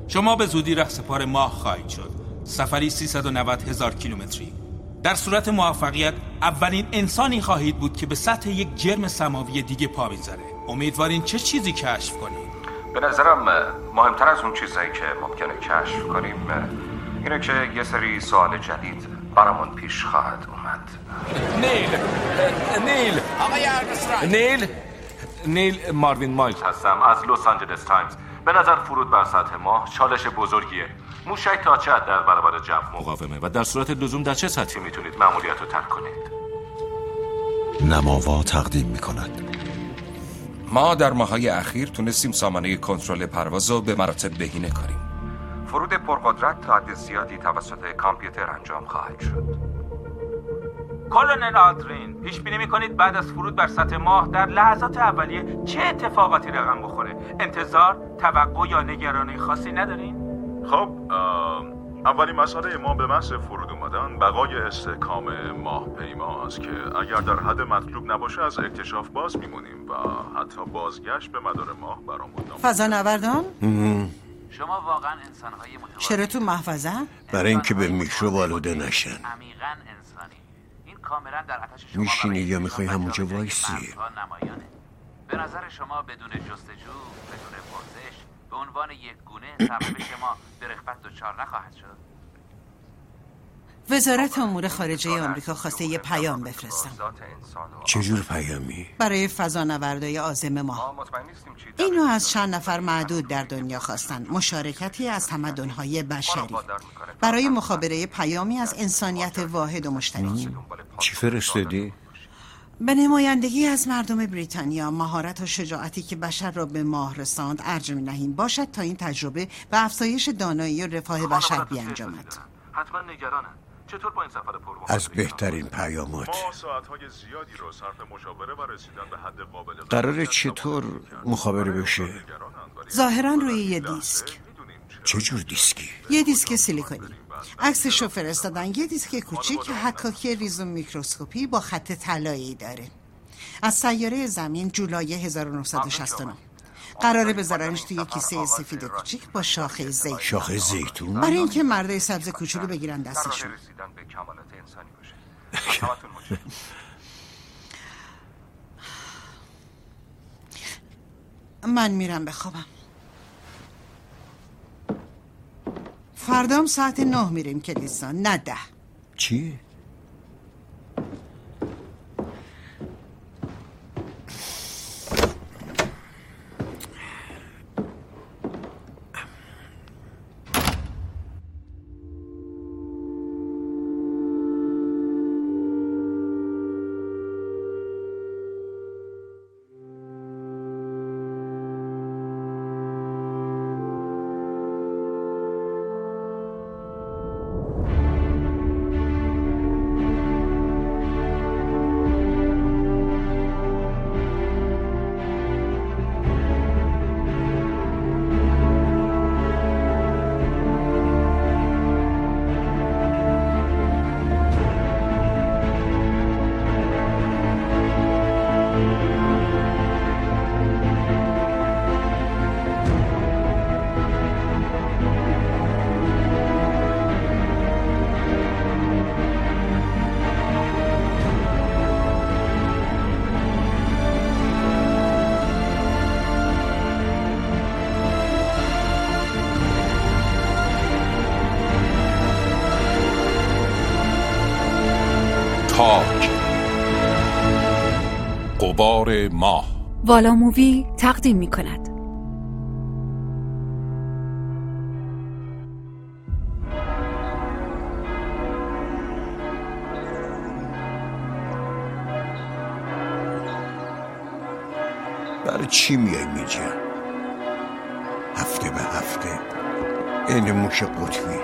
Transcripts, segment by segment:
شما به زودی رهسپار ماه خواهید شد. سفری 390,000 کیلومتری. در صورت موفقیت اولین انسانی خواهید بود که به سطح یک جرم سماوی دیگه پا میذاره. امیدوارین چه چیزی کشف کنید؟ به نظرم مهمتر از اون چیزایی که ممکنه کشف کنیم اینه که یه سری سوال جدید برامون پیش خواهد اومد. نیل آقای اردسرای. نیل ماروین مایلز هستم از لس آنجلس تایمز. به نظر فرود بر سطح ماه چالش بزرگیه. موشک تا چه حد در برابر جو مقاومه و در صورت لزوم در چه سطحی میتونید مأموریت رو ترک کنید؟ نماوا تقدیم میکند. ما در ماه‌های اخیر تونستیم سامانه کنترل پرواز رو به مراتب بهینه کنیم. فرود پرقدرت تا حد زیادی توسط کامپیوتر انجام خواهد شد. کلونل آدرین، پیش بینی میکنید بعد از فرود بر سطح ماه در لحظات اولیه چه اتفاقاتی رقم بخوره؟ انتظار، توقع یا نگرانی خاصی ندارین؟ خب اولین مسئله ما به محض فرود اومدن بقای استحکام ماهپیماست که اگر در حد مطلوب نباشه از اکتشاف باز میمونیم و حتی بازگشت به مدار ماه برامون فضانوردان؟ شما واقعا انسان‌های متواضع. چرا تو محفظه؟ برای اینکه به میکروب آلوده نشن. عمیقاً انسانی. این کاملا در آتش شما میشینی یا میخوای همونجا وایسی؟ به نظر شما بدون جستجو، بدون پرسش، به عنوان یک گونه سرنوشت ما به رغبت دچار نخواهد شد؟ وزارت امور خارجه آمریکا خواسته یه پیام بفرستم. چجور پیامی؟ برای فضانوردای عازم ما. اینو از چند نفر معدود در دنیا خواستن. مشارکتی از تمدن‌های بشری برای مخابره پیامی از انسانیت واحد و مشترک. چی فرستادی؟ به نمایندگی از مردم بریتانیا مهارت و شجاعتی که بشر را به ماه رساند ارج می‌نهیم باشد تا این تجربه به افزایش دانایی و رفاه بشر بیانجامد. حتما نگرانن. چطور با این سفر پرواز؟ از بهترین پیامات. ما ساعت‌های زیادی رو صرف مشاوره و رسیدن به حد قابل قراره چطور مخابره بشه؟ ظاهراً روی یه دیسک. چه جور دیسکی؟ یه دیسک سیلیکونی. عکسشو فرستادن. یه دیسک کوچیک که حکاکی ریزوم میکروسکوپی با خط طلایی داره. از سیاره زمین جولای 1969. قراره بذارنش توی کیسه سفید کوچیک با شاخه زیتون. شاخه زیتون؟ برای اینکه مردای سبز کوچولو بگیرن دستشون. من میرم بخوابم. فردام ساعت 9 میریم کلیسا، نه 10. چی؟ تاج غبار ماه والا مووی تقدیم می کند. برای چی میای میجا؟ هفته به هفته این موش قطبی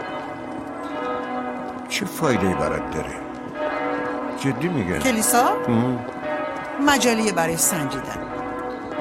چه فایده‌ای برات داره؟ جدی میگن کلیسا؟ مجالیه برای سنجیدن.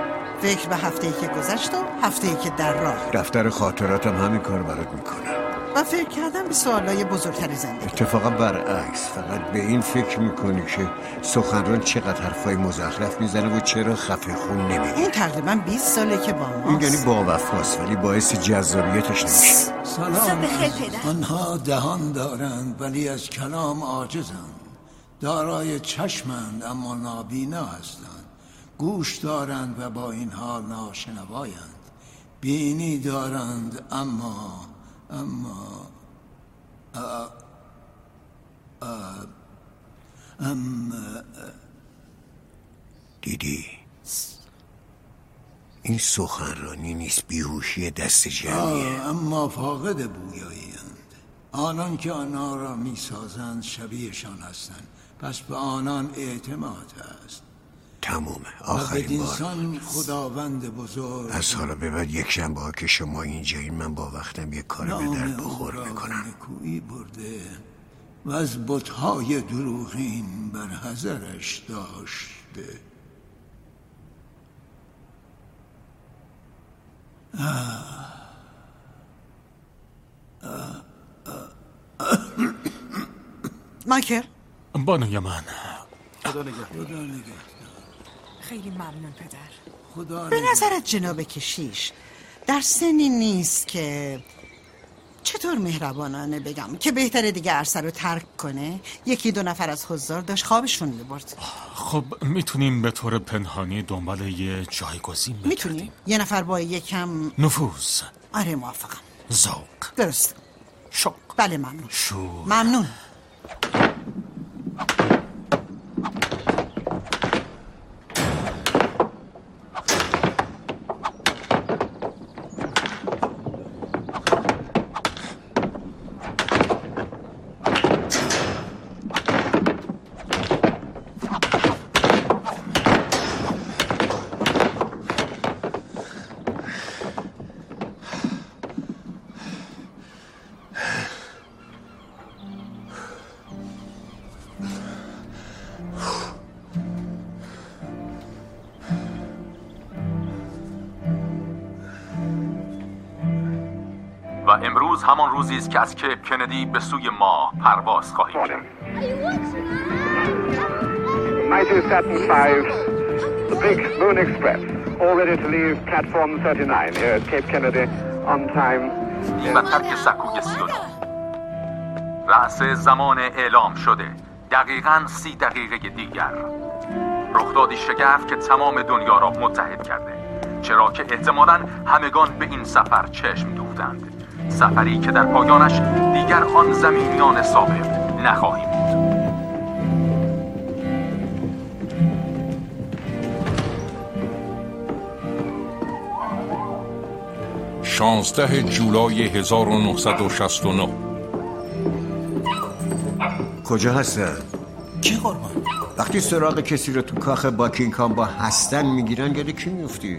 فکر به هفته‌ای که گذشت و هفته‌ای که در راه. دفتر خاطراتم همین کار برات میکنه. و فکر کردم به سوالای بزرگتر زندگی. اتفاقا برعکس، فقط به این فکر میکنی که سخنران چقدر حرفای مزخرف میزنه و چرا خفه خون نمیگه. این تقریبا 20 ساله که با ماست. این یعنی با وفاست ولی باعث جذابیتش نمیشه. سلام. آنها دهان دارند ولی از کلام عاجزند، دارای چشمند اما نابینا هستند، گوش دارند و با این حال ناشنوایند، بینی دارند اما دیدی؟ این سخنرانی نیست، بیهوشی دست جمعیه. اما فاقد بویایی‌اند. آنان که آنها را میسازند شبیهشان هستند، پس به آنان اعتماد است. تمومه، آخرین بار. انسان خداوند بزرگ. از حالا به بعد یک شنبه ها که شما اینجایین من با وقتم یک کار به در بخور میکنم. نکویی برده و از بت‌های دروغین بر حذرش داشته. مایکل بانوی من، خدا نگهدار. خیلی ممنون پدر. خدا به نظرت جناب کشیش در سنی نیست که چطور مهربانانه بگم که بهتره دیگه عرصه رو ترک کنه؟ یکی دو نفر از حضار داشت خوابشون میبرد. خب میتونیم به طور پنهانی دنبال یه جایگزین بگردیم. میتونیم یه نفر با یکم نفوذ. آره موافقم. ذوق. درست. شوق. بله ممنون. شور. ممنون. و امروز همان روزی است که از کیپ کندی به سوی ماه پرواز خواهیم کرد. Mighty Saturn V, the big Moon Express, all ready to leave platform 39 here at Cape Kennedy on time. و ترک سکوی 39. رأس زمان اعلام شده. دقیقاً 30 دقیقه دیگر. رخدادی شگرف که تمام دنیا را متحد کرده. چرا که احتمالاً همگان به این سفر چشم دوختند. سفری که در پایانش دیگر آن زمینیان سابق نخواهیم بود. 16 جولای 1969. کجا هستن؟ کی قربان؟ وقتی سراغ کسی رو تو کاخ باکینگهام با هستن میگیرن یاد کی میفتی؟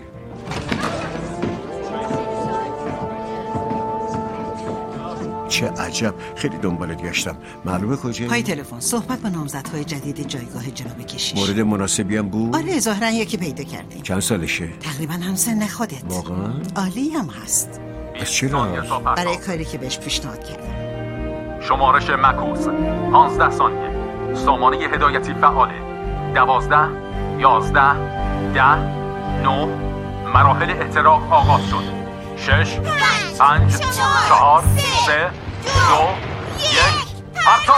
چه عجب، خیلی دنبالت گشتم. معلومه کجایی؟ پای تلفن صحبت با نامزدهای جدید جایگاه جناب کشیش. مورد مناسبی هم بود؟ آره ظاهرا یکی پیدا کردیم. چند سالشه؟ تقریبا همسن خودت. واقعا؟ عالی هم هست. از چرا؟ برای کاری که بهش پیشنهاد کردم. شمارش مکوس 15 ثانیه. سامانه هدایتی فعاله. 12 11 10 9. مراحل احتراق آغاز شد. 6 5 4 3 2 1. پرتاب.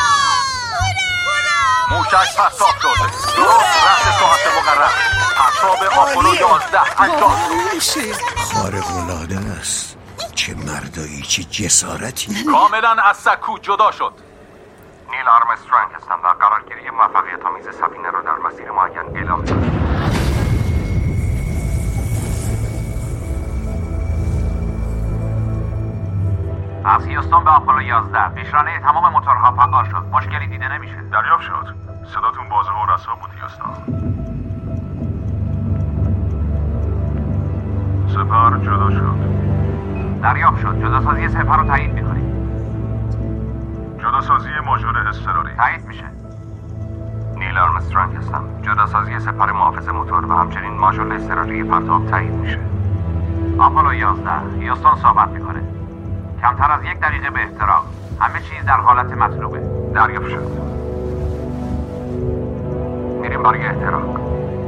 موشک پرتاب شد. درست رأس ساعت مقرر. پرتاب آپولو 11 انجام شد. خارق‌العاده است. چه مردایی، چه جسارتی. کاملا از سکو جدا شد. نیل آرمسترانگ هستم و قرارگیری موفقیت آمیز سفینه رو در مسیر معین اعلام کنم. از هیوستون به آپولو 11 پیشرانه تمام موتورها فعال شد. مشکلی دیده نمیشه. دریافت شد. صداتون واضح و رسا بود هیوستون. سپر جدا شد. دریافت شد. جداسازی سپر رو تایید میکنیم. جداسازی ماژور اضطراری تایید میشه. نیل آرمسترانگ هستم. جداسازی سپر محافظ موتور و همچنین ماژور اضطراری پرتاب تایید میشه. آپولو 11 هیوستون صحبت میکنه. کمتر از 1 دقیقه به احترام. همه چیز در حالت مطلوبه. دریافت شد. میریم برای احتراق.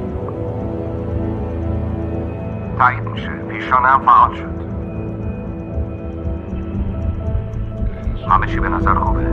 تایید میشه. پیشرانه هم فعال شد. همه چی به نظر خوبه.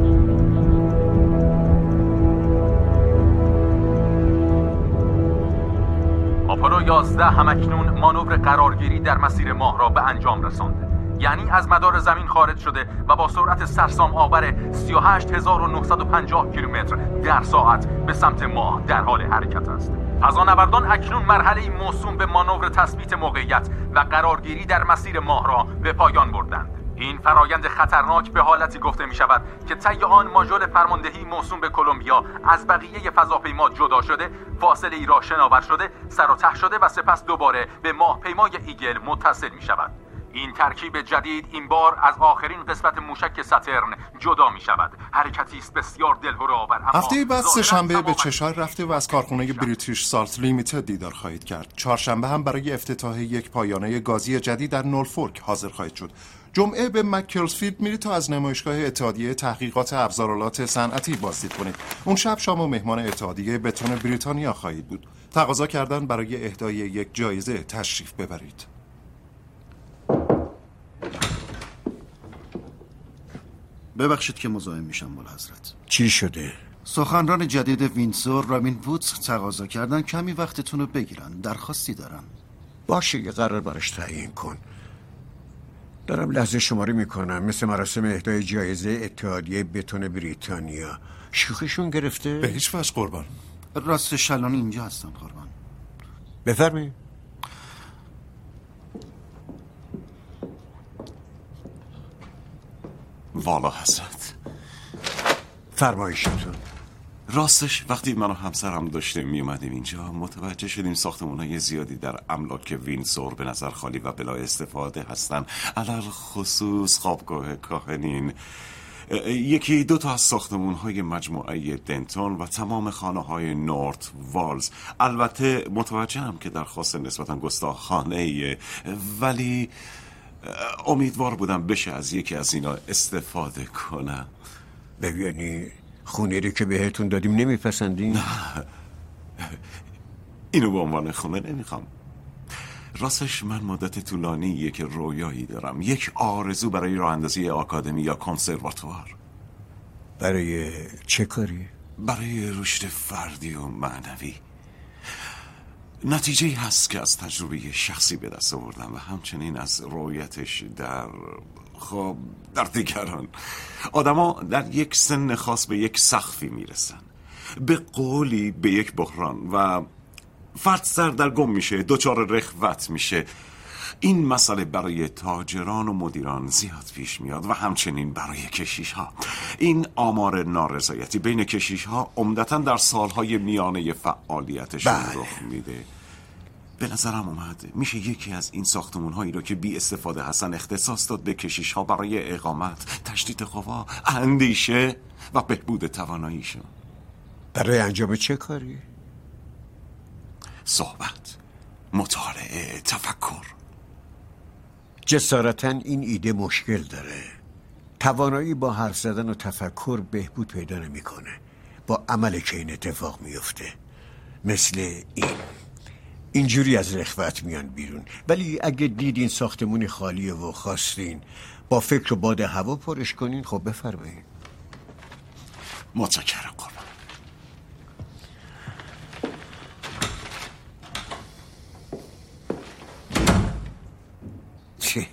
آپولو 11 همکنون مانور قرارگیری در مسیر ماه را به انجام رسانده. یعنی از مدار زمین خارج شده و با سرعت سرسام آور 38950 کیلومتر در ساعت به سمت ماه در حال حرکت است. فضانوردان اکنون مرحله موسوم به مانور تثبیت موقعیت و قرارگیری در مسیر ماه را به پایان بردند. این فرایند خطرناک به حالتی گفته می شود که طی آن ماژول فرماندهی موسوم به کلمبیا از بقیه فضاپیما جدا شده، فاصله ای را شناور شده، سر و ته شده و سپس دوباره به ماهپیمای ایگل متصل می شود. این ترکیب جدید این بار از آخرین قسمت موشک ساترن جدا می شود. حرکتی است بسیار دلهره‌آور. هفته بعد سه‌شنبه به چشار رفته و از کارخانه بریتیش سالت لیمیتد دیدار خواهید کرد. چهارشنبه هم برای افتتاح یک پایانه گازی جدید در نورفولک حاضر خواهید شد. جمعه به مککلزفیلد میرید تا از نمایشگاه اتحادیه تحقیقات ابزارالات صنعتی بازدید کنید. اون شب شام و مهمان اتحادیه بتون بریتانیا خواهید بود. تقاضا کردن برای اهدای یک جایزه تشریف ببرید. ببخشید که مزاحم میشم مولا حضرت. چی شده؟ سخنران جدید وینسور رامین وودز تقاضا کردن کمی وقتتون رو بگیرن. درخواستی دارن. باشه یه قرار براش تعیین کن. دارم لحظه شماری میکنم، مثل مراسم اهدای جایزه اتحادیه بتون بریتانیا. شوخیشون گرفته؟ به هیچ وجه قربان. راست شلان اینجا هستن قربان. بفرمایید. والا حضرت، فرمایشتون. راستش وقتی من و همسرم داشتیم می اومدیم اینجا متوجه شدیم ساختمان‌های زیادی در املاک وینسور به نظر خالی و بلا استفاده هستن، علل خصوص خوابگاه کاهنین. یکی دو تا از ساختمان‌های مجموعه دنتون و تمام خانه‌های نورت والز. البته متوجهم که درخواست نسبتاً گستاخانه‌ایه، ولی امیدوار بودم بشه از یکی از اینا استفاده کنم. ببینی خونه رو که بهتون دادیم نمیپسندین؟ نه، اینو به عنوان خونه نمیخوام. راستش من مدت طولانیه که رویایی دارم، یک آرزو برای راه اندازی آکادمی یا کنسرواتوار. برای چه کاری؟ برای رشد فردی و معنوی. نتیجه هست که از تجربه شخصی به دست آوردم و همچنین از رؤیتش در دیگران. آدما در یک سن خاص به یک سقفی میرسن، به قولی به یک بحران، و فرد سردرگم میشه، دچار رخوت میشه. این مسئله برای تاجران و مدیران زیاد پیش میاد و همچنین برای کشیش ها. این آمار نارضایتی بین کشیش ها عمدتاً در سالهای میانه فعالیتشون رخ میده. به نظرم اومد میشه یکی از این ساختمون هایی رو که بی استفاده هستن اختصاص داد به کشیش ها برای اقامت، تشدید قوا، اندیشه و بهبود تواناییشون. برای انجام چه کاری؟ صحبت، مطالعه، تفکر. جسارتاً این ایده مشکل داره. توانایی با حرف زدن و تفکر بهبود پیدا نمیکنه. با عمل که این اتفاق میفته. مثل اینجوری از رخوت میان بیرون. ولی اگه دیدین ساختمون خالیه و خواستین با فکر و باد هوا پرش کنین، خب بفرمایید. متشکرم قربان. چی؟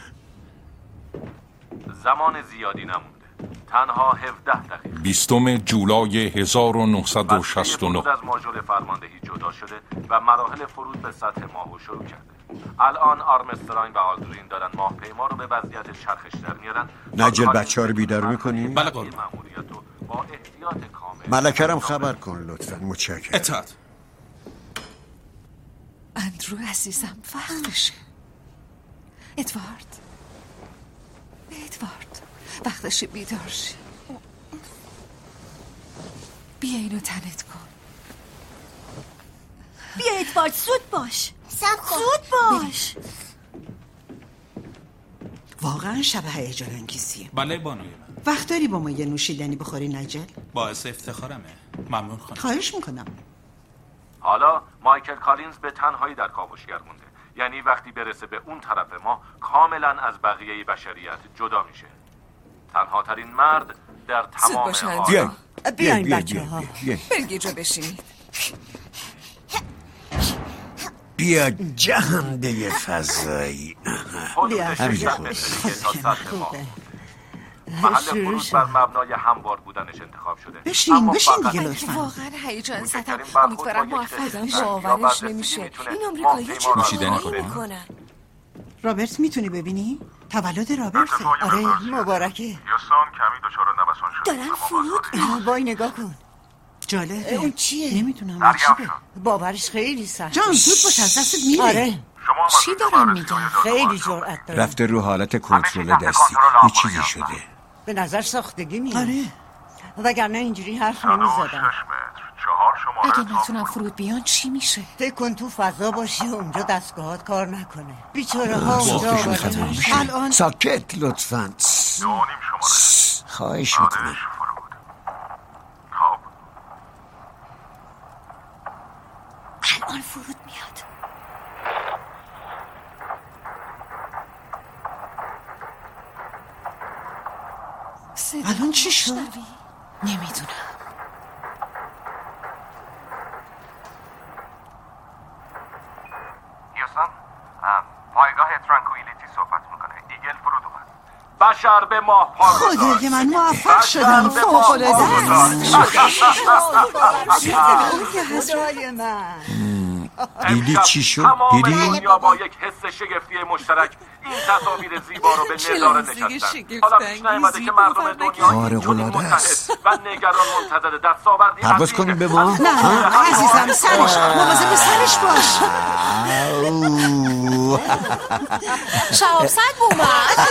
زمان زیادی نمونده، تنها 17 دقیقه. 20 جولای 1969 از ماژول فرماندهی جدا شده و مراحل فرود به سطح ماهو شروع کرده. الان آرمسترانگ و آلدرین دارن ماهپیما رو به وضعیت چرخش در میارن. نجل بچه ها رو بیدار میکنی؟ بله قربان. با احتیاط کامل. ملکرم خبر کن لطفا. متشکرم. اطاعت. اندرو عزیزم وقتشه. ادوارد وقتشه بیدار شی. بیا اینو تنت کن. بیا ادوارد، زود باش. زود باش. واقعا شب هیجان انگیزیه. بله بانوی من. وقت داری با ما یه نوشیدنی بخوری نجل؟ باعث افتخارمه. ممنون خانم. خواهش میکنم. حالا مایکل کالینز به تنهایی در کاوشگر مونده. یعنی وقتی برسه به اون طرف ما کاملا از بقیه بشریت جدا میشه. تنها ترین مرد در تمام بیاین بیاین بچه ها. برید یه جا بشینید. بیا جهنده فضایی. همینجا خوبه. محل فرود بر مبنای هموار بودنش انتخاب شده. بشین دیگه لطفا. واقعا هیجان زدم. امیدوارم موفقم. باورش نمیشه. این آمریکایی چه کاری میکنن؟ رابرت میتونی ببینی؟ تولد رابرت. آره مبارکه. یاسان کمی دچار نوسان شده. دارن فرود. وای نگاه کن. جالبه. اون چیه؟ نمیتونم چیه. باورش خیلی سخت. جان زود باش از دستت میره. آره. چی دارن میگن؟ خیلی جرأت داره. رفته رو حالت کنترل دستی. یه چیزی شده. به نظر ساختگی میاد. آره. وگرنه اینجوری حرف نمیزدم. اگه نتونم فرود بیان چی میشه؟ فکر کن تو فضا باشی و اونجا دستگاهات کار نکنه. بیچاره ها اونجا الان ساکت لطفاً. خواهش میکنم. الان فرود میاد. الان چی شد؟ نمیدونم. یاسان پایگاه ترانکویلیتی صحبت میکنه. ایگل فرود اومد. بشر به ماه پا گذاشت. خدای من موفق شدم. فوق‌العاده است. خدای من. دیدی چی شد؟ تمام دیدی؟ دنیا با یک حس شگفتی مشترک این تصاویر زیبا رو به نظاره نشستن. حالا پیش نیامده که مردم دنیا چنین متحد و نگران منتظر دستاوردی پرواز کنیم به ما؟ نه عزیزم سرش مواظب سرش باش. شهاب سنگ اومد.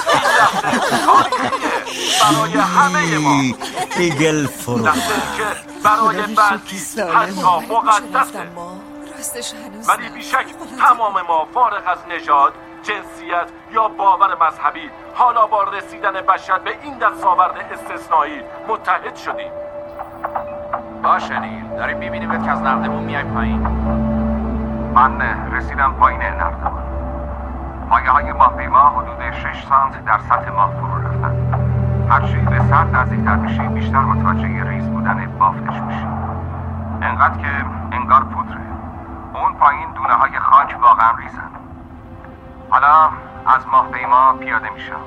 برای همه ما ایگل فرود. که برای بعضی حتی مقدسه، راستش هنوز ولی بیشک تمام ما فارغ از نژاد، جنسیت یا باور مذهبی حالا با رسیدن بشر به این دستاورد استثنایی متحد شدیم. باشه نیل، داریم میبینیم که از نردمون میای پایین. من رسیدم پایین نردمون. پایه های ماهپیما حدود 6 سانت در سطح ماه فرو رفتن. هرچی به سطح نزدیکتر میشی بیشتر متوجه ریز بودن بافتش میشی. انقدر که انگار پودره. اون پایین دونه های خاک واقعا ریزن. حالا از ماهپیما پیاده میشم.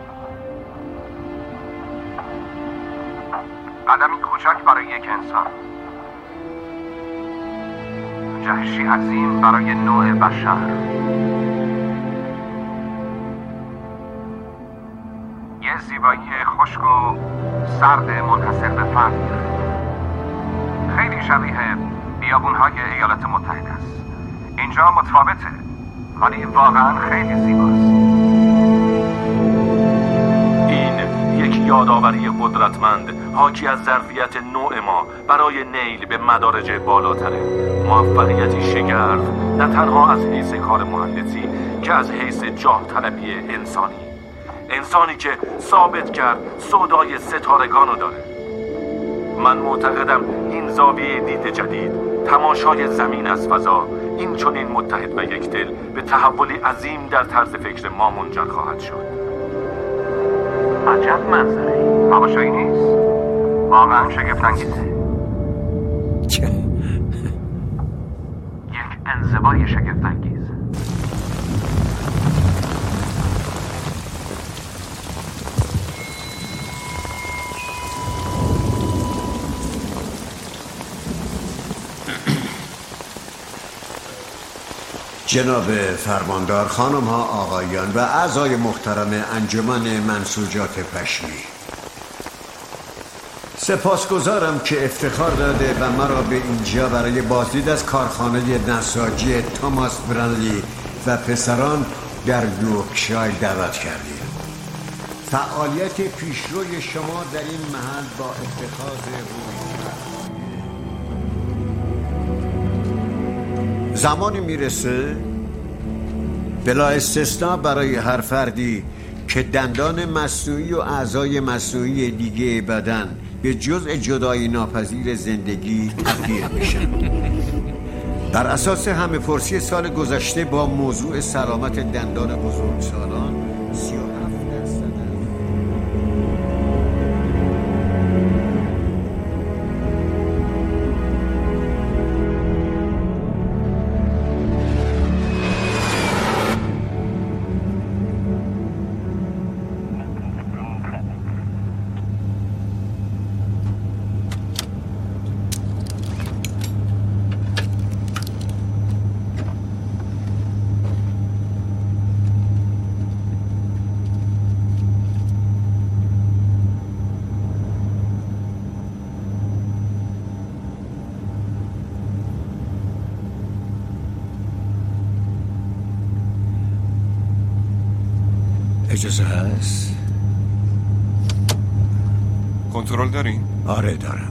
قدمی کوچک برای یک انسان، جهشی عظیم برای نوع بشر. یه زیبایی خشک و سرد منحصر به فرد. خیلی شبیه بیابون‌های ایالات متحده است. اینجا متفاوته ولی واقعا خیلی زیباست. این یک یادآوری قدرتمند حاکی از ظرفیت نوع ما برای نیل به مدارج بالاتره. موفقیتی شگرف نه تنها از حیث کار مهندسی که از حیث جاه طلبی انسانی که ثابت کرد سودای ستارگانو داره. من معتقدم این زاویه دید جدید، تماشای زمین از فضا، این چنین متحد و یک دل به تحولی عظیم در طرز فکر ما منجر خواهد شد. عجب منظره. تماشایی نیست، واقعا شگفت‌انگیزه. یک انزوای شگفت‌انگیز. جناب فرماندار، خانم ها، آقایان و اعضای محترم انجمن منسوجات پشمی، سپاسگزارم که افتخار داده و مرا به اینجا برای بازدید از کارخانه نساجی توماس برنلی و پسران در یورکشایر دعوت کردید. فعالیت پیشروی شما در این محل با اتخاذ زمانی میرسه بلا استثناء برای هر فردی که دندان مصنوعی و اعضای مصنوعی دیگه بدن به جزء جدایی ناپذیر زندگی تبدیل میشن. بر اساس همه پرسی سال گذشته با موضوع سلامت دندان بزرگسالان 37%. اجازه هست؟ کنترل دارین؟ آره دارم.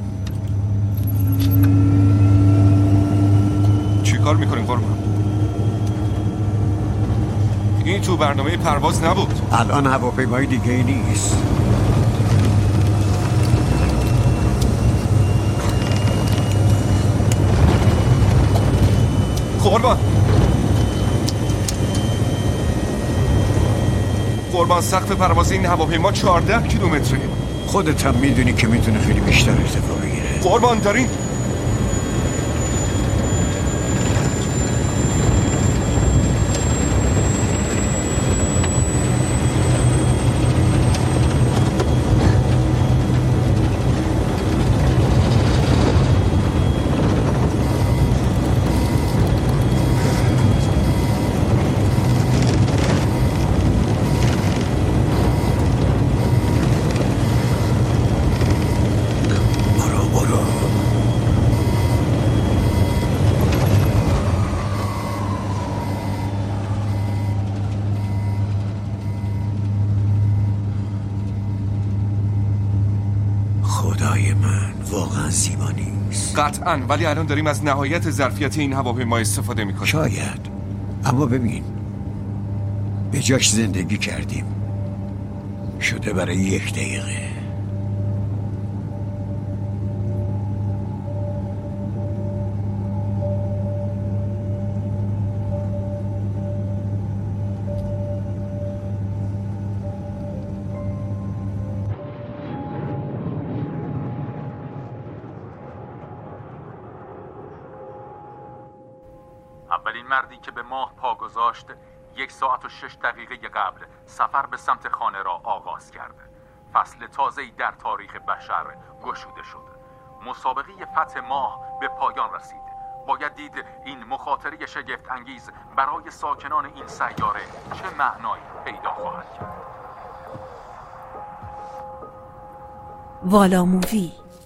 چی کار میکنین قربان؟ این تو برنامه پرواز نبود. الان هواپیمای دیگه ای نیست. قربان سقف پرواز این هواپیما 14 کیلومتره. خودت هم میدونی که میتونه خیلی بیشتر ارتفاع بگیره. قربان دارین قطعاً، ولی الان داریم از نهایت ظرفیت این هواپیما استفاده میکنیم. شاید، اما ببین به جاش زندگی کردیم شده برای 1 دقیقه. اولین مردی که به ماه پا گذاشت 1 ساعت و 6 دقیقه قبل سفر به سمت خانه را آغاز کرد. فصل تازه‌ای در تاریخ بشر گشوده شد. مسابقه فتح ماه به پایان رسید. باید دید این مخاطره شگفت انگیز برای ساکنان این سیاره چه معنایی پیدا خواهد کرد. والا مووی.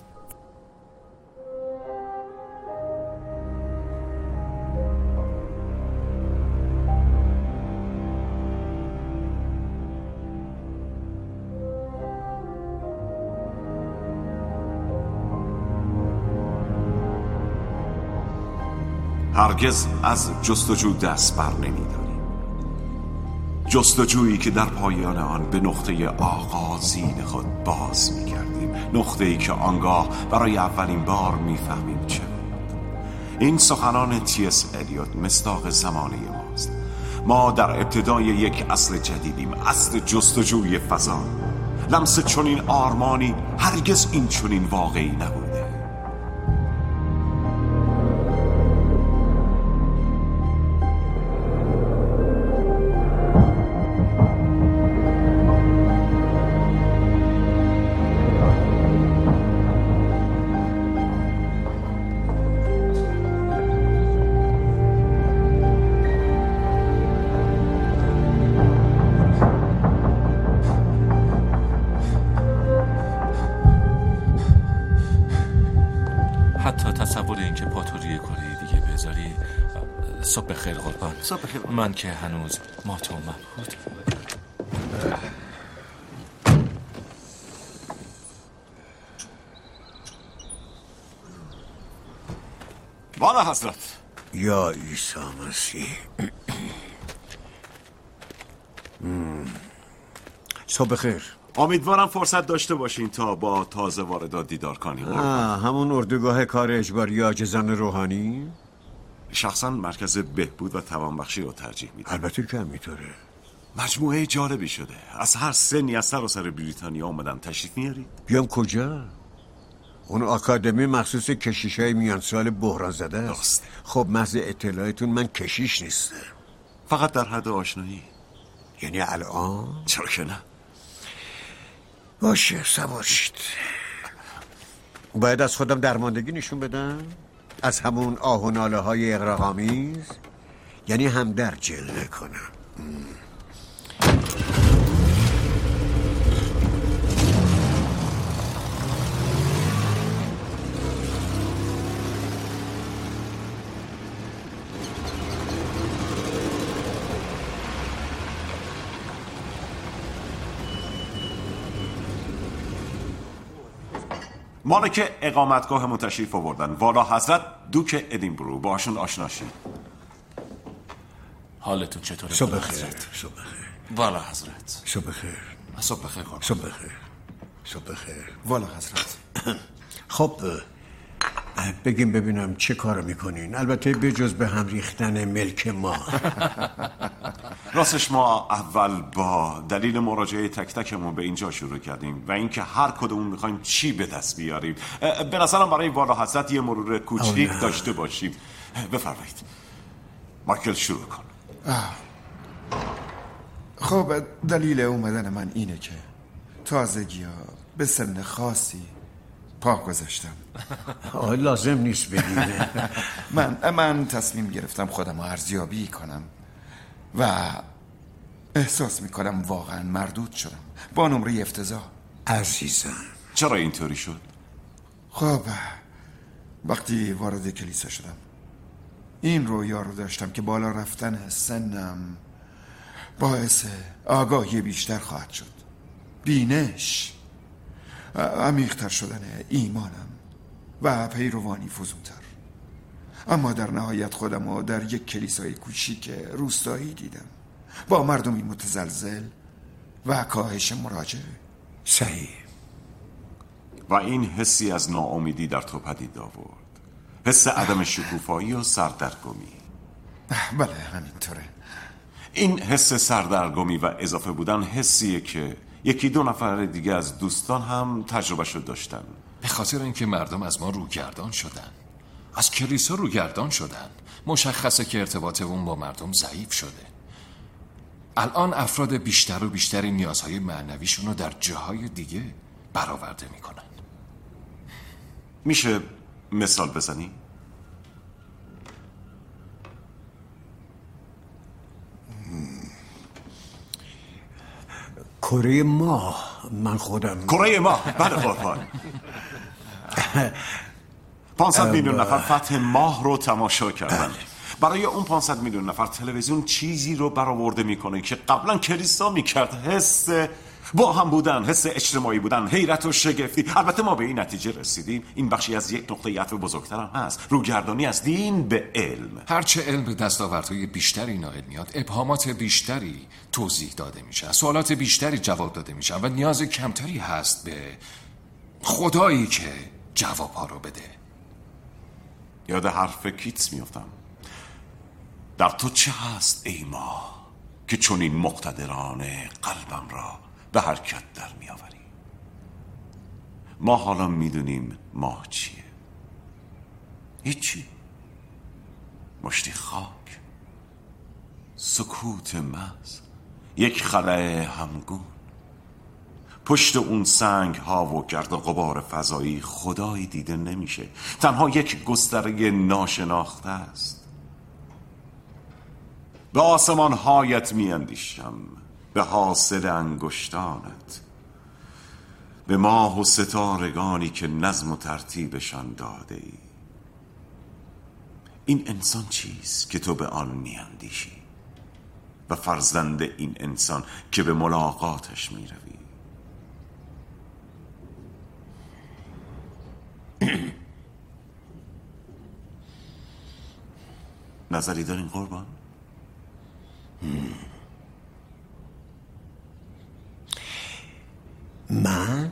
هرگز از جستجو دست بر نمی‌داریم. جستجویی که در پایان آن به نقطه آغازین خود باز می‌گردیم، نقطه‌ای که آنگاه برای اولین بار می‌فهمیم چه بود. این سخنان تی.اس. الیوت مصداق زمانه ماست. ما در ابتدای یک عصر جدیدیم، عصر جستجوی فضا. لمس چنین آرمانی هرگز این چنین واقعی نبود. صبح خیر قربان. صبح خیر. من که هنوز مات و مبهوت. والا حضرت. یا عیسی مسیح. صبح خیر. امیدوارم فرصت داشته باشین تا با تازه واردات دیدار کنیم. همون اردوگاه کار اجباری عاجزان روحانی؟ شخصا مرکز بهبود و توانبخشی رو ترجیح میدم. البته که همینطوره. مجموعه جالبی شده. از هر سنی از سراسر بریتانیا اومدن. تشریف میارید؟ بیام کجا؟ اون آکادمی مخصوص کشیشای میان سال بحران زده است. خب محض اطلاعتون من کشیش نیستم. فقط در حد آشنایی. یعنی الان؟ چرا که نه؟ باشه سوار شید. باید از خودم درماندگی نشون بدم؟ از همون آه و ناله های اغراق‌آمیز؟ یعنی همدرد جلوه کنم. مالک اقامتگاه تشریف آوردن. والا حضرت دوک ادینبرو. باشون آشنا شید. حالتون چطوره؟ صبح خیر. صبح خیر. والا حضرت. صبح خیر. صبح خیر. صبح خیر. صبح خیر. والا حضرت. خب بگیم ببینم چه کار میکنین؟ البته بجز به هم ریختن ملک ما. راستش ما اول با دلیل مراجعه تک تکمون به اینجا شروع کردیم و اینکه هر کدومون میخوایم چی به دست بیاریم. به نظرم برای والا حضرت یه مرور کوچیک داشته باشیم. بفرمایید. مایکل شروع کن. خب دلیل اومدن من اینه که تازگی ها به سن خاصی پا گذاشتم. لازم نیست بگیم. من تصمیم گرفتم خودم ارزیابی کنم و احساس میکنم واقعا مردود شدم با نمره افتضاح. عزیزم چرا اینطوری شد؟ خب وقتی وارد کلیسا شدم این رویا رو داشتم که بالا رفتن سنم باعث آگاهی بیشتر خواهد شد، بینش، عمیق‌تر شدن ایمانم و پیروانی فزونتر. اما در نهایت خودم رو در یک کلیسای کوچیک روستایی دیدم با مردمی متزلزل و کاهش مراجعه. صحیح. و این حسی از ناامیدی در تو پدید آورد، حس عدم شکوفایی و سردرگمی. بله همینطوره. این حس سردرگمی و اضافه بودن حسیه که یکی دو نفر دیگه از دوستان هم تجربه شد داشتن. به خاطر اینکه مردم از ما روگردان شدن، از کلیسا روگردان شدن. مشخصه که ارتباط اون با مردم ضعیف شده. الان افراد بیشتر و بیشتری نیازهای معنویشون رو در جاهای دیگه برآورده میکنن. میشه مثال بزنی؟ کره ماه. من خودم کره ماه. بله قربان. 500 میلیون نفر فتح ماه رو تماشا کردن. برای اون 500 میلیون نفر تلویزیون چیزی رو برآورده میکنه که قبلا کلیسا میکرد. حس با هم بودن، حس اجتماعی بودن، حیرت و شگفتی. البته ما به این نتیجه رسیدیم این بخشی از یک نقطه عطف بزرگتر هم هست، روگردانی از دین به علم. هرچه علم به دستاوردهای بیشتری نائل میاد، ابهامات بیشتری توضیح داده میشه، سوالات بیشتری جواب داده میشه و نیاز کمتری هست به خدایی که جوابها رو بده. یاد حرف کیتس میافتم. در تو چه هست ای ماه که چون این مقتدرانه قلبم را به حرکت در میآوری؟ ما حالا میدونیم ماه چیه. هیچی. مشتی خاک، سکوت محض، یک خلأ همگون. پشت اون سنگ ها و گرد و غبار فضایی خدایی دیده نمیشه، تنها یک گستره ناشناخته است. به آسمان هایت می اندیشم، به حاصل انگشتانت، به ماه و ستارگانی که نظم و ترتیبشان داده ای. این انسان چیست که تو به آن می اندیشی و فرزند این انسان که به ملاقاتش می روی؟ نظری دارین قربان؟ من؟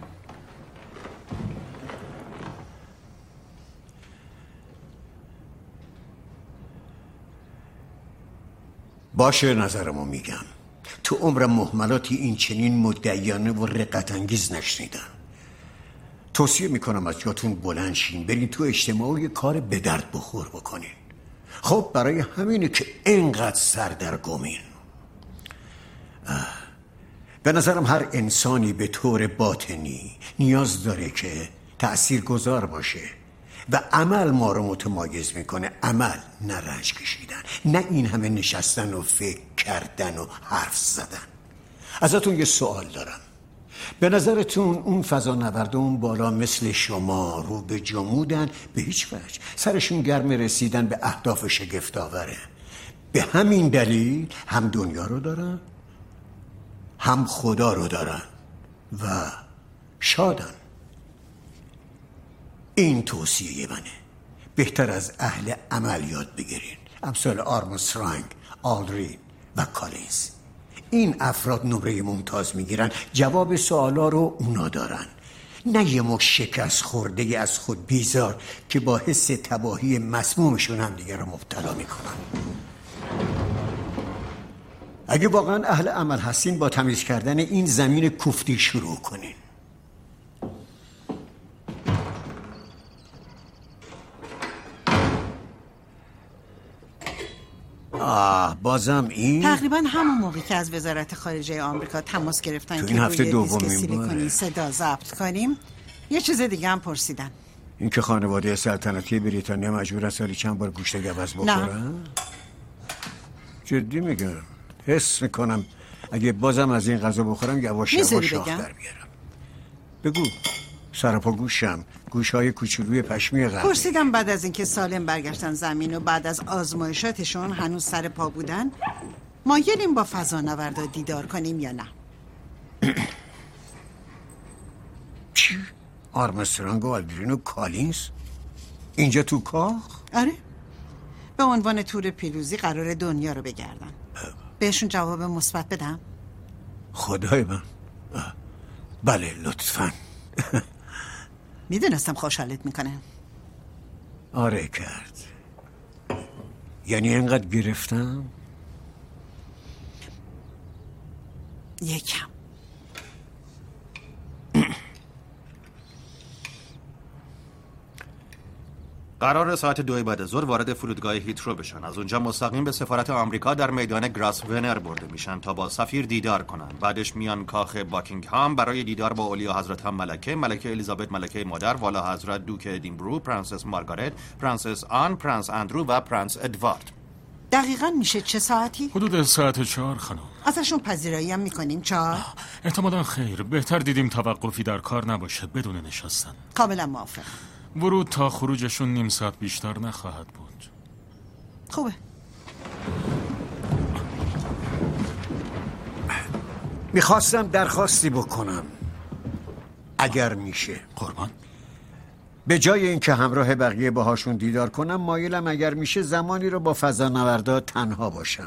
باشه، نظرمو میگم. تو عمرم مهملاتی این چنین مدعیانه و رقت‌انگیز نشنیدم. توصیه میکنم از جاتون بلند شین، برین تو اجتماع یه کار به درد بخور بکنین. خب برای همینه که اینقدر سردرگمین. به نظرم هر انسانی به طور باطنی نیاز داره که تأثیرگذار باشه و عمل ما رو متمایز میکنه. عمل، نه رنج کشیدن، نه این همه نشستن و فکر کردن و حرف زدن. ازتون یه سوال دارم. به نظرتون اون فضانورد اون بالا مثل شما رو به جمودن؟ به هیچ وجه. سرشون گرم رسیدن به اهداف شگفت‌آوره. به همین دلیل هم دنیا رو دارن، هم خدا رو دارن و شادن. این توصیه منه. بهتر از اهل عمل یاد بگیرین، امثال آرمسترانگ، آلدرین و کالینز. این افراد نمره ممتاز میگیرن، جواب سوالا رو اونا دارن، نه یه مک شکست خورده از خود بیزار که با حس تباهی مسمومشون هم دیگه رو مبتلا میکنن. اگه واقعا اهل عمل هستین با تمیز کردن این زمین کوفتی شروع کنین. بازم این تقریبا همون موقع که از وزارت خارجه آمریکا تماس گرفتن تو که این هفته دومین باره صدا ضبط کنیم، یه چیز دیگه هم پرسیدن. این که خانواده سلطنتی بریتانیا مجبورن سالی چند بار گوشت گوز بخورن؟ جدی میگم، حس میکنم اگه بازم از این غذا بخورم یواش یواش شاخ در بیارم. بگو. سرپا گوشم، گوشهای کوچولوی پشمی قبلی. پرسیدم بعد از اینکه سالم برگشتن زمین و بعد از آزمایشاتشون هنوز سر پا بودن، مایلیم با فضانوردا دیدار کنیم یا نه؟ چی؟ آرمسترانگ و آلدرین و کالینز؟ اینجا تو کاخ؟ آره، به عنوان تور پیروزی قرار دنیا رو بگردن. بهشون جواب مثبت بدم؟ خدای من. بله لطفاً. میدونستم خوشحالت میکنه. آره کرد. یعنی اینقدر گرفتم؟ یکم. قرار ساعت 2 بعد از ظهر وارد فرودگاه هیترو بشن. از اونجا مستقیم به سفارت آمریکا در میدان گراس ونر برده میشن تا با سفیر دیدار کنن. بعدش میان کاخ باکینگهام برای دیدار با اولیا حضرت هم ملکه الیزابت ملکه مادر، والا حضرت دوک ادینبرو، پرنسس مارگارت، پرنسس آن، پرنس اندرو و پرنس ادوارد. دقیقاً میشه چه ساعتی؟ حدود ساعت 4 خانم. ازشون پذیرایی هم میکنیم 4؟ احتمالاً خیر. بهتر دیدیم توقفی در کار نباشه بدون نشستن. کاملا موافقم. ورود تا خروجشون نیم ساعت بیشتر نخواهد بود. خوبه. میخواستم درخواستی بکنم اگر میشه. قربان؟ به جای اینکه همراه بقیه باهاشون دیدار کنم، مایلم اگر میشه زمانی رو با فضانوردا تنها باشم.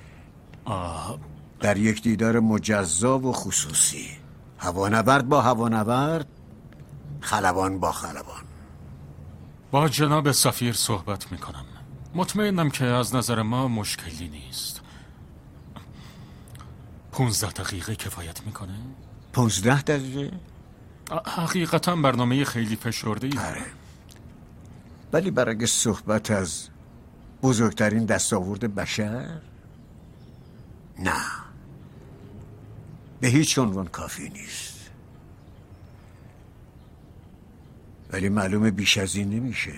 در یک دیدار مجزا و خصوصی. هوانورد با هوانورد، خلبان با خلبان. با جناب سفیر صحبت میکنم. مطمئنم که از نظر ما مشکلی نیست. 15 دقیقه کفایت میکنه؟ 15 دقیقه؟ حقیقتا برنامه خیلی فشرده‌ای. آره. ولی برای صحبت از بزرگترین دستاورد بشر؟ نه، به هیچ عنوان کافی نیست. ولی معلومه بیش از این نمیشه.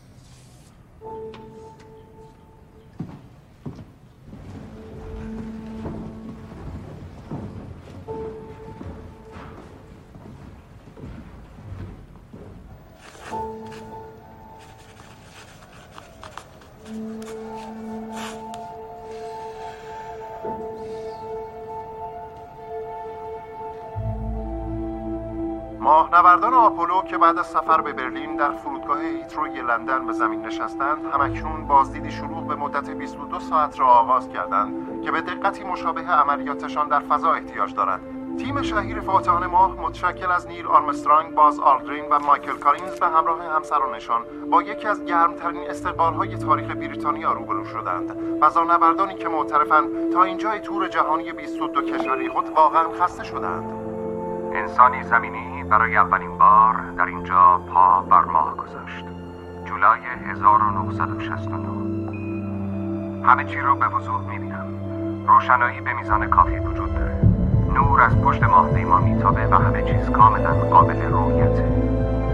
ماهنوردان آپولو که بعد از سفر به برلین در فرودگاه هیتروی لندن به زمین نشستند، همکنون بازدیدی شروع به مدت 22 ساعت را آغاز کردند که به دقتی مشابه عملیاتشان در فضا احتیاج دارد. تیم شهیر فاتحان ماه متشکل از نیل آرمسترانگ، باز آلدرین و مایکل کالینز به همراه همسرانشان با یکی از گرمترین استقبال‌های تاریخ بریتانیا روبرو شدند. فضانوردانی که معترفند تا اینجای تور جهانی 22 کشوری خود واقعا خسته شدند. انسانی زمینی برای اولین بار در اینجا پا بر ماه گذاشت. جولای 1969. همه چی رو به وضوح می‌بینم. روشنایی به میزان کافی وجود داره. نور از پشت ماهپیما میتابه و همه چیز کاملا قابل رؤیته.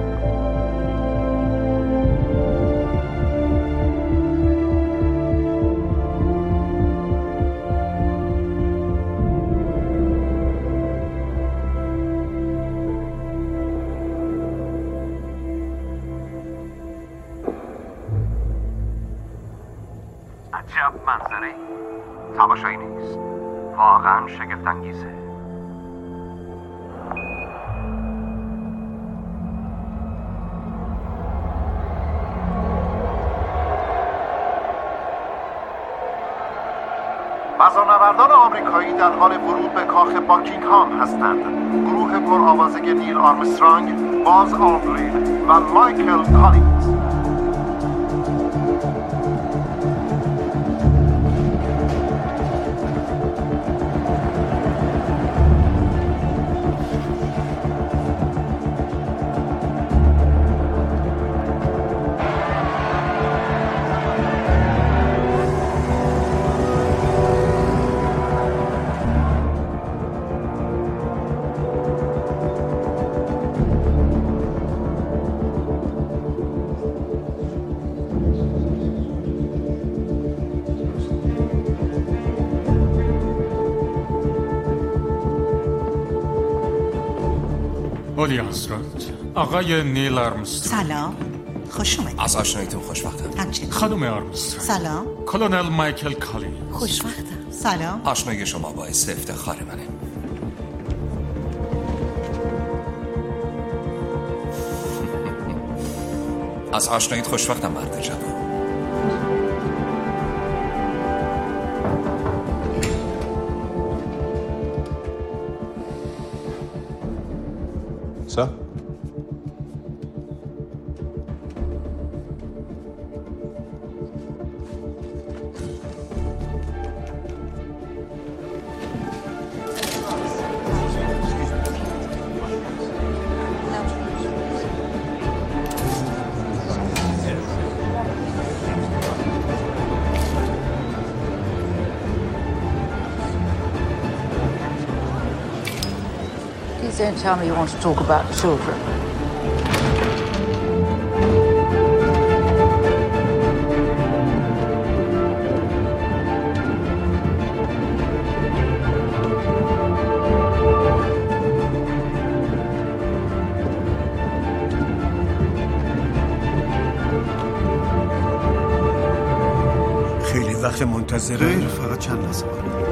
عجب منظره تماشایی نیست، واقعا شگفت انگیزه. فضانوردان آمریکایی در حال ورود به کاخ باکینگهام هستند. گروه پرآوازه نیل آرمسترانگ، باز آلدرین و مایکل کالینز. اولی حضرت، آقای نیل آرمسترانگ. سلام، خوش اومدید. از آشناییتون خوشوقتم. همچنین. خانم آرمسترانگ. سلام. کلونل مایکل کالینز. خوشوقتم. سلام. آشنایی شما باعث افتخار منه. از آشناییت خوشوقتم مرد جوان. سا؟ Please don't tell me you want to talk about children. خیلی وقت منتظره. خیر، فقط چند لحظه.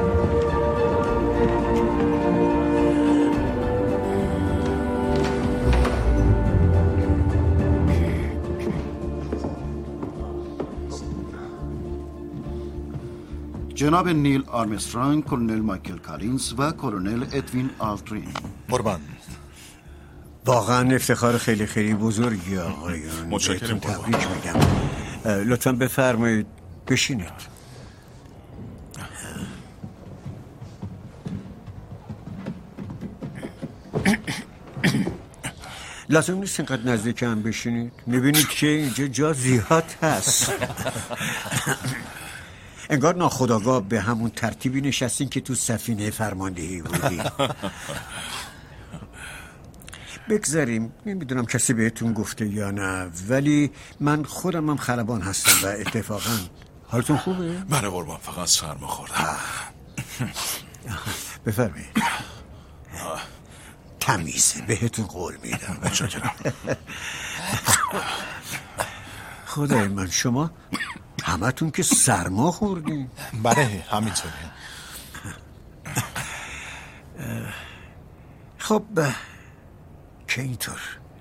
جناب نیل آرمسترانگ، کلونل مایکل کالینز و کلونل ادوین آلدرین. قربان. واقعا افتخار خیلی خیلی بزرگی آقایان. متشکرم. تبریک میگم. لطفا بفرمایید بشینید. لازم نیست اینقدر نزدیک هم بشینید. میبینید که اینجا جا زیاد هست. انگار ناخودآگاه به همون ترتیبی نشستین که تو سفینه فرماندهی بودی. بگذاریم، نمیدونم کسی بهتون گفته یا نه، ولی من خودم هم خلبان هستم و اتفاقا حالتون خوبه؟ بله قربان، فقط سرما خوردم. بفرمایید. تمیزه، بهتون قول میدم. متشکرم. خدای من، شما همتون که سرما خوردین. بله همینطوره. خب که اینطور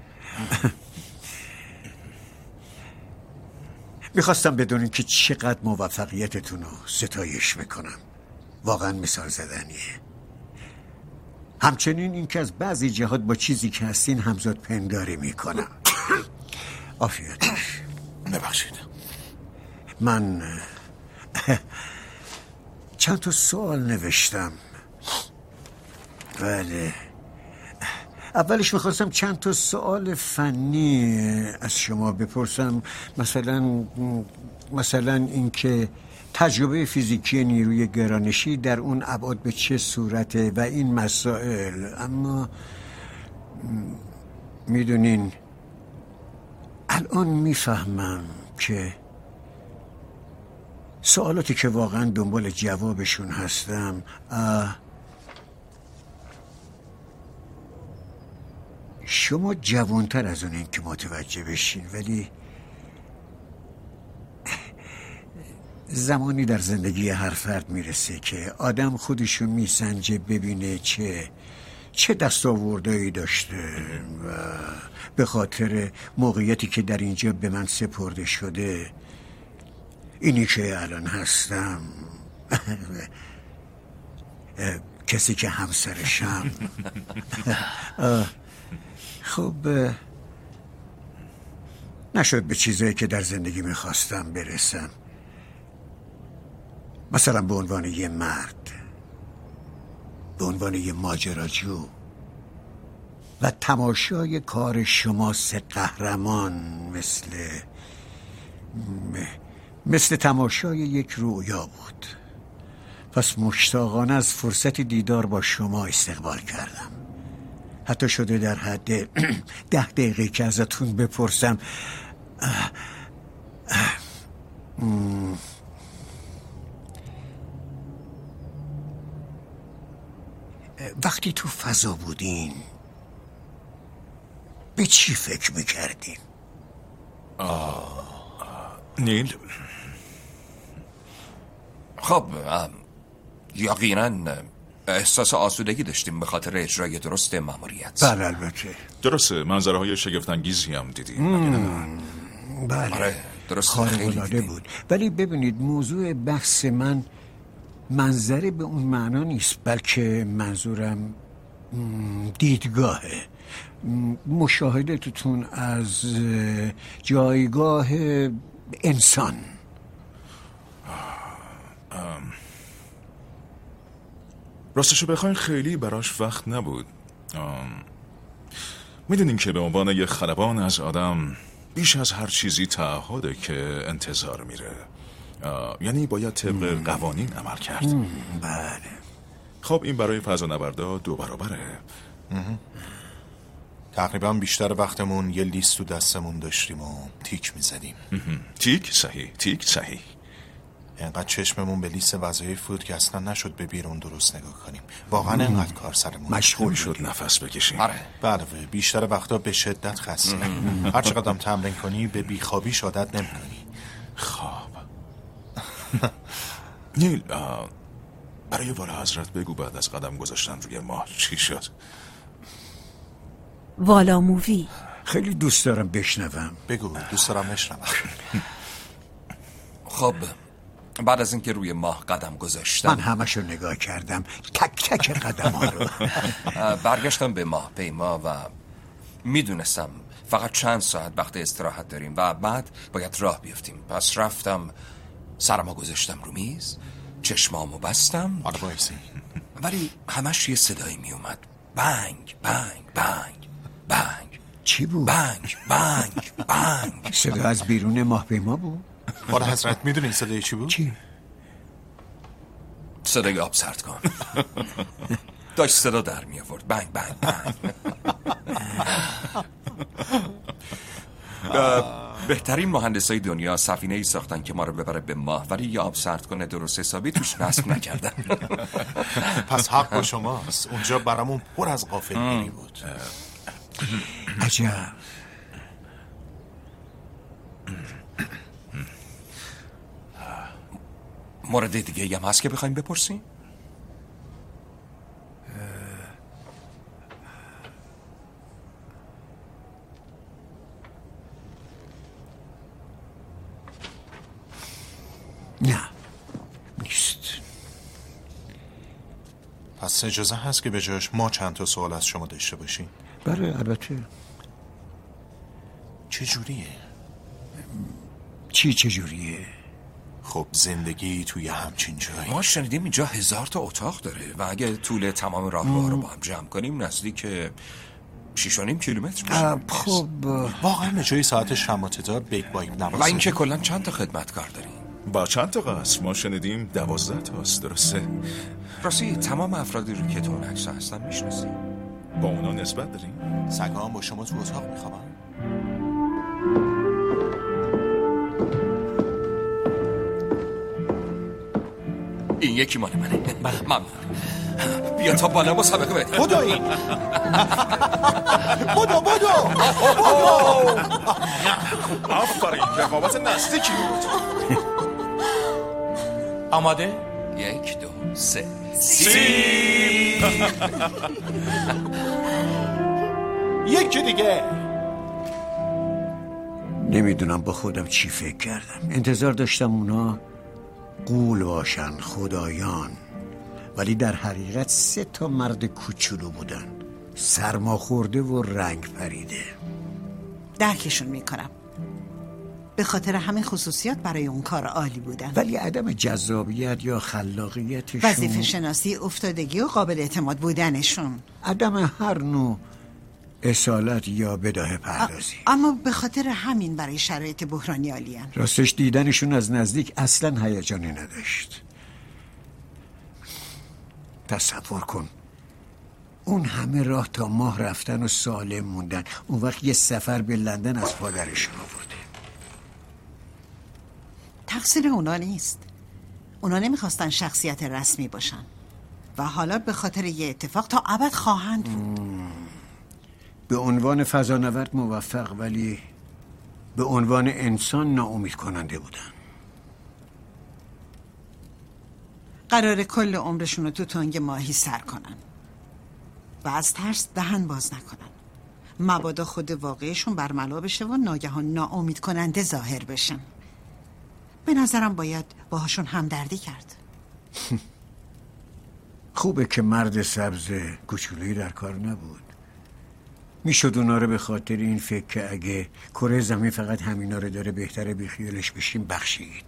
میخواستم بدونین که چقدر موفقیتتون رو ستایش میکنم. واقعا مثال زدنیه. همچنین این که از بعضی جهات با چیزی که هستین همزاد پنداری میکنم. عافیت باش. ببخشید. من چند تا سوال نوشتم. بله، اولش میخواستم چند تا سوال فنی از شما بپرسم. مثلا اینکه تجربه فیزیکی نیروی گرانشی در اون ابعاد به چه صورته و این مسائل. اما میدونین الان میفهمم که سوالاتی که واقعا دنبال جوابشون هستم شما جوانتر از اون این که متوجه بشین، ولی زمانی در زندگی هر فرد میرسه که آدم خودشون میسنجه ببینه چه دستاوردهایی داشته و به خاطر موقعیتی که در اینجا به من سپرده شده، اینی که الان هستم، کسی که همسرشم، خب نشد به چیزایی که در زندگی میخواستم برسم. مثلا به عنوان یه مرد، به عنوان یه ماجراجو و تماشای کار شما سه قهرمان مثل تماشای یک رویا بود. پس مشتاقانه از فرصت دیدار با شما استقبال کردم. حتی شده در حد 10 دقیقه که ازتون بپرسم وقتی تو فضا بودین به چی فکر میکردین؟ نیل، خب یقینا احساس آسودگی داشتیم به خاطر اجرای درست ماموریت. بله البته درسته، منظره‌های شگفت‌انگیزی هم دیدیم. بله آره درست، خارق‌العاده بود. ولی ببینید موضوع بحث من منظره به اون معنا نیست، بلکه منظورم دیدگاهه. مشاهدتون از جایگاه انسان. راستشو بخواین خیلی براش وقت نبود. میدونین که به عنوان یه خلبان از آدم بیش از هر چیزی تعهده که انتظار میره. یعنی باید طبق قوانین عمل کرد. بله. خب این برای فضانوردا 2 برابره. تقریبا بیشتر وقتمون یه لیست تو دستمون داشتیم و تیک میزدیم. تیک صحیح. اینقدر چشممون به لیست وظایف بود که اصلا نشد به بیرون درست نگاه کنیم. واقعا اینقدر کار سرمون مشغول شد نفس بکشیم. بله بیشتر وقتا به شدت خسته. هر چقدر تمرین کنی به بیخوابی عادت نمی‌کنی. خواب. نیل، برای والا حضرت بگو بعد از قدم گذاشتن روی ماه چی شد؟ والا مووی. خیلی دوست دارم بشنوم. بگو، دوست دارم بشنوم. خب بعد از اینکه روی ماه قدم گذاشتم، من همشو نگاه کردم، تک تک قدم ها رو. برگشتم به ماه پیما و میدونستم فقط چند ساعت وقت استراحت داریم و بعد باید راه بیفتیم. پس رفتم سرمو گذاشتم رو میز، چشمامو بستم. ولی همش یه صدایی میومد. بنگ بنگ بنگ بنگ. چی بود؟ بنگ بنگ بنگ. صدا از بیرون ماهپیما بود؟ والا حضرت میدونی صدای چی بود؟ چی؟ صدای آب سرد کن. داشت صدا در می آورد. بنگ بنگ بنگ. بهترین مهندسای دنیا سفینه‌ای ساختن که ما رو ببره به ماه، ولی یه آب سرد کنه درست حسابی توش نصب نکردن. پس حق با شماست، اونجا برامون پر از غافلگیری بود. عجب. مورد دیگه هم هست که بخوایم بپرسیم؟ پس پس اجازه هست که به جاش ما چند تا سوال از شما داشته باشیم؟ بله البته. چجوریه؟ چجوریه؟ خب زندگی توی همچین جایی. ما شنیدیم اینجا 1000 تا اتاق داره و اگه طول تمام راه رو با هم جمع کنیم نزدیک 6.5 کیلومتر میشه. خب واقعا به جای ساعت شماتدار بیک بایک نوازه. و اینکه کلا چند تا خدمتکار داریم؟ با چند تا قصر؟ ما شنیدیم 12 تاست. درسته؟ راستی تمام افرادی رو که تو اون عکس هستن میشناسی؟ با اونا نسبت داریم؟ سگا هم با شما تو اتاق میخوابن؟ این یکی مال منه. ممنون. بیا تا بالا مسابقه بدیم. بدو این. بدو. آفرین، رقابت نزدیکی بود. آماده؟ 1 2 3 یکی دیگه. نمیدونم با خودم چی فکر کردم. انتظار داشتم اونا غول باشن، خدایان، ولی در حقیقت 3 تا مرد کوچولو بودن، سرماخورده و رنگ پریده. درکشون میکنم. به خاطر همین خصوصیات برای اون کار عالی بودن، ولی عدم جذابیت یا خلاقیتشون، وظیفه شناسی، افتادگی و قابل اعتماد بودنشون، عدم هر نوع اصالت یا بداهه پردازی. اما به خاطر همین برای شرایط بحرانی عالین. راستش دیدنشون از نزدیک اصلا هیجانی نداشت. تصور کن اون همه راه تا ماه رفتن و سالم موندن، اون وقت یه سفر به لندن از پادرشون آورده. تقصیر اونا نیست. اونا نمیخواستن شخصیت رسمی باشن و حالا به خاطر یه اتفاق تا ابد خواهند بود. به عنوان فضانورد موفق، ولی به عنوان انسان ناامید کننده بودن. قراره کل عمرشون رو تو تانگ ماهی سر کنن و از ترس دهن باز نکنن، مبادا خود واقعیشون برملا بشه و ناگهان ناامید کننده ظاهر بشن. به نظرم باید باهاشون همدردی کرد. خوبه که مرد سبز کوچولویی در کار نبود. میشد اونا رو به خاطر این فکر که اگه کره زمین فقط همینا رو داره بهتره بیخیالش بشیم بخشید.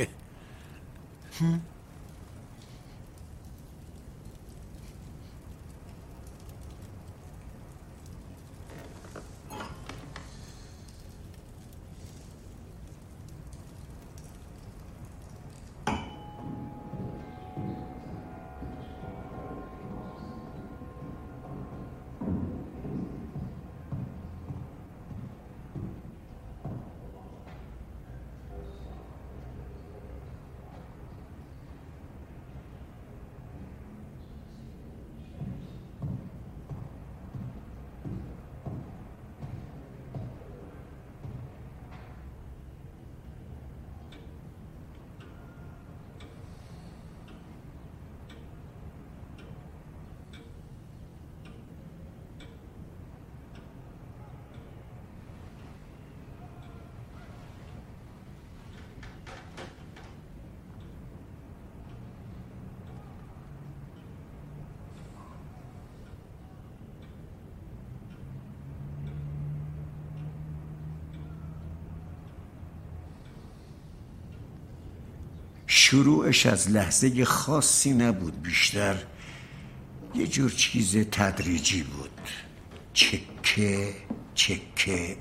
شروعش از لحظه خاصی نبود، بیشتر یه جور چیز تدریجی بود. چکه چکه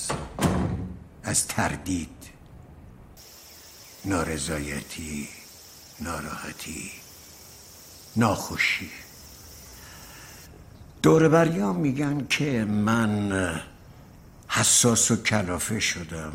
از تردید، نارضایتی، ناراحتی، ناخوشی. دوربریان میگن که من حساس و کلافه شدم.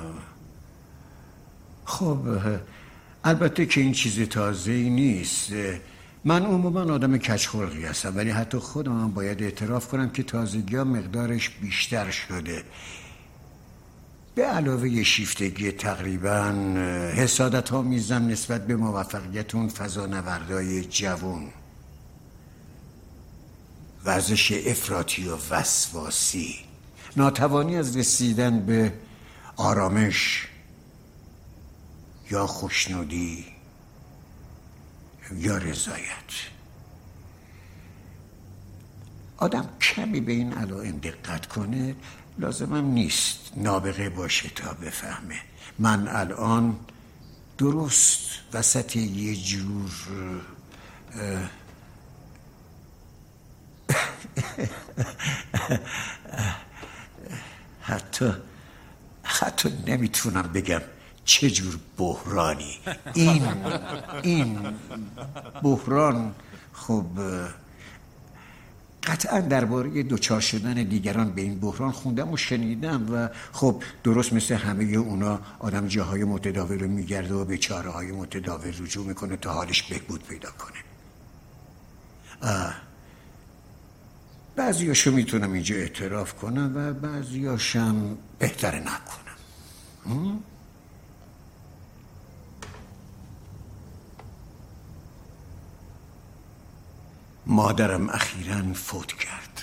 خب البته که این چیز تازه‌ای نیست. من عموما آدم کج‌خلقی هستم، ولی حتی خودم هم باید اعتراف کنم که تازگی‌ها مقدارش بیشتر شده. به علاوه شیفتگی تقریبا حسادت ها میزم نسبت به موفقیت اون فضانوردای جوون، ورزش افراطی و وسواسی، ناتوانی از رسیدن به آرامش یا خوشنودی یا رضایت. آدم کمی به این علائم دقت کنه لازمم نیست نابغه باشه تا بفهمه. من الان درست وسط یه جور حتی نمیتونم بگم چه جور بحرانی. این بحران خب قطعا درباره دوچار شدن دیگران به این بحران خوندم و شنیدم و خب درست مثل همه اونا آدم جاهای متداول رو میگرده و به چاره‌های متداول رجوع میکنه تا حالش بهبود پیدا کنه. بعضیاشو میتونم اینجا اعتراف کنم و بعضیاشم بهتره نکنم. مادرم اخیراً فوت کرد.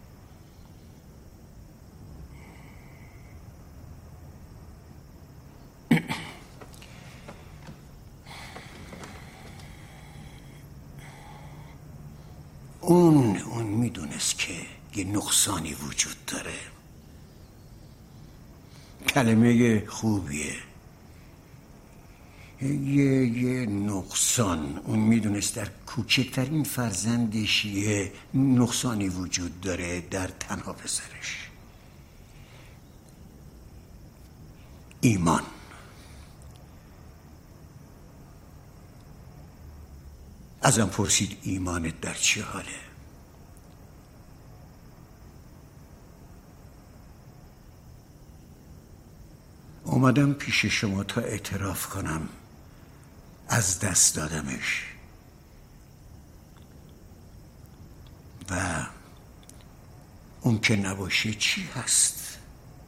اون میدونست که یه نقصانی وجود داره. کلمه خوبیه. یه نقصان. اون میدونست در کوچکترین فرزندش یه نقصانی وجود داره در تنها پسرش. ایمان. ازم پرسید ایمانت در چه حاله؟ اومدم پیش شما تا اعتراف کنم از دست دادمش و اون که نباشه چی هست؟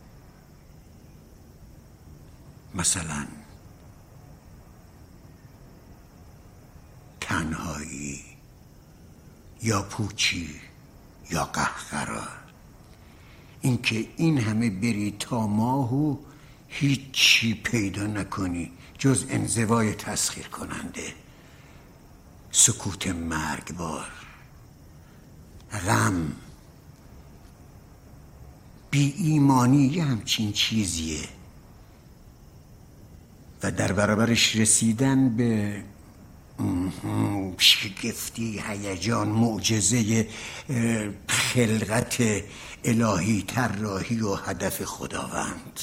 مثلا تنهایی یا پوچی یا قهقرا. اینکه این همه بری تا ماه و هیچی پیدا نکنی جز انزوای تسخیر کننده، سکوت مرگبار، غم، بی ایمانی، یه همچین چیزیه و در برابرش رسیدن به شگفتی، هیجان، معجزه خلقت الهی، طراحی و هدف خداوند.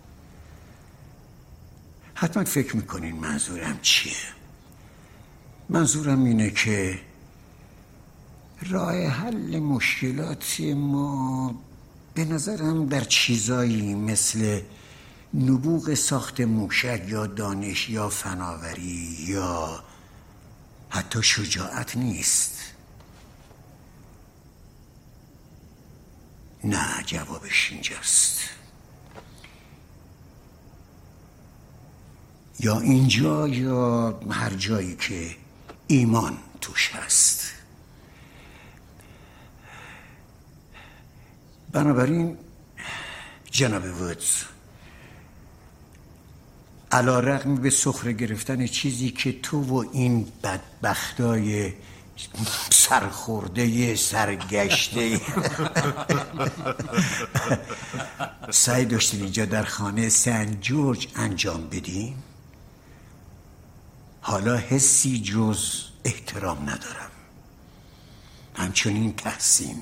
حتما فکر میکنین منظورم چیه؟ منظورم اینه که راه حل مشکلات ما به نظرم در چیزایی مثل نبوغ ساخت موشک یا دانش یا فناوری یا حتی شجاعت نیست. نه، جوابش اینجاست. یا اینجا یا هر جایی که ایمان توش هست. بنابراین جناب وودز، علی رغم به سخره گرفتن چیزی که تو و این بدبختای سرخورده سرگشته سعی داشتین اینجا در خانه سن جورج انجام بدین، حالا حسی جز احترام ندارم، همچنین تحسین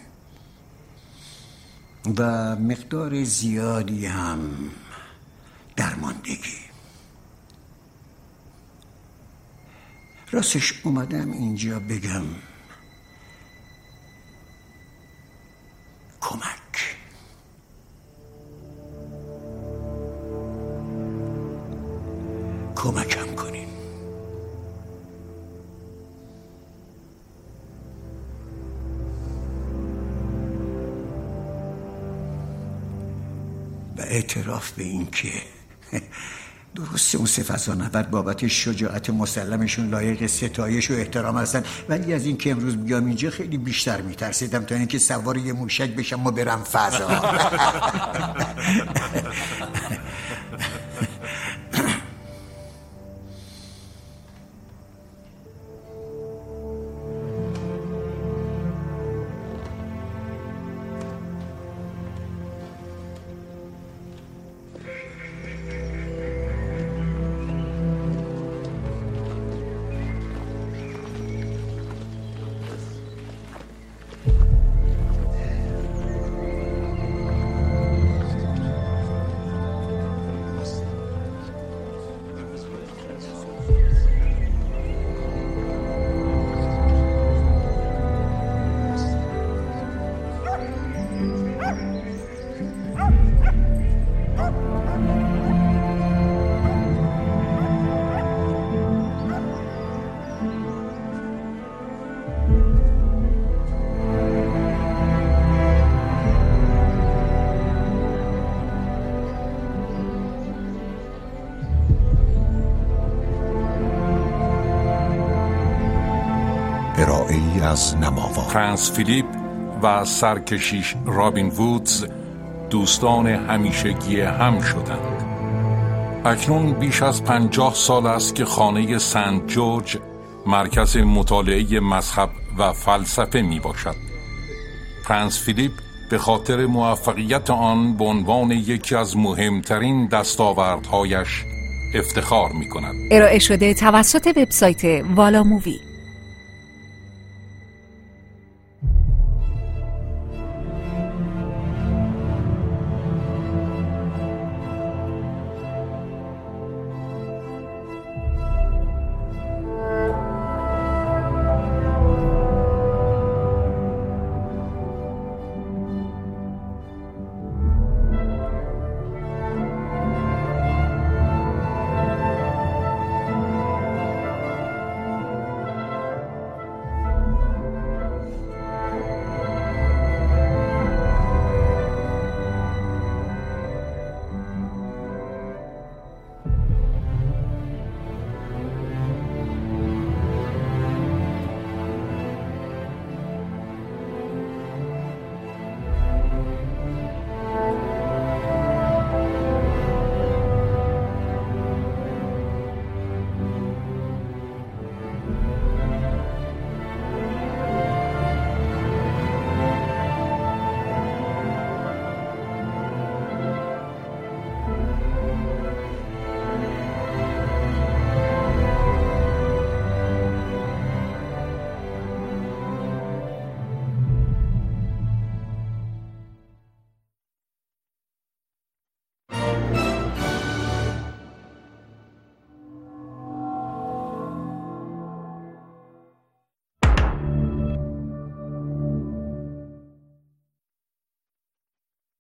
و مقدار زیادی هم درماندگی. راستش اومدم اینجا بگم کمکم کنین. و اعتراف به این که درسته اون 3 فضانورد بابت شجاعت مسلمشون لایق ستایش و احترام هستن، ولی از این که امروز بیام اینجا خیلی بیشتر میترسیدم تا اینکه سوار یه موشک بشم و برم فضا. از نماوان. پرنس فیلیپ و سرکشیش رابین وودز دوستان همیشگی هم شدند. اکنون بیش از 50 سال است که خانه سنت جورج مرکز مطالعه مذهب و فلسفه می باشد. پرنس فیلیپ به خاطر موفقیت آن به عنوان یکی از مهمترین دستاوردهایش افتخار می کند. ارائه شده توسط وبسایت والا مووی.